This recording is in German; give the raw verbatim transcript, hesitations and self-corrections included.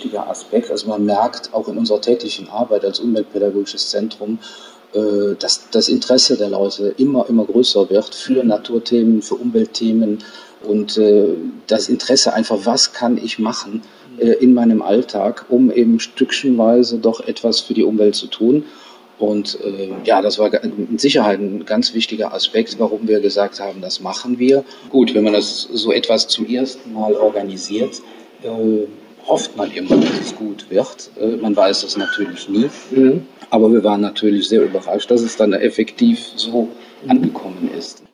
wichtiger Aspekt. Also man merkt auch in unserer täglichen Arbeit als umweltpädagogisches Zentrum, äh, dass das Interesse der Leute immer, immer größer wird für Naturthemen, für Umweltthemen und äh, das Interesse einfach, was kann ich machen äh, in meinem Alltag, um eben stückchenweise doch etwas für die Umwelt zu tun. Und äh, ja, das war mit Sicherheit ein ganz wichtiger Aspekt, warum wir gesagt haben, das machen wir. Gut, wenn man das so etwas zum ersten Mal organisiert, äh, hofft man immer, dass es gut wird. Äh, man weiß es natürlich nie. Mhm. Aber wir waren natürlich sehr überrascht, dass es dann effektiv so angekommen ist.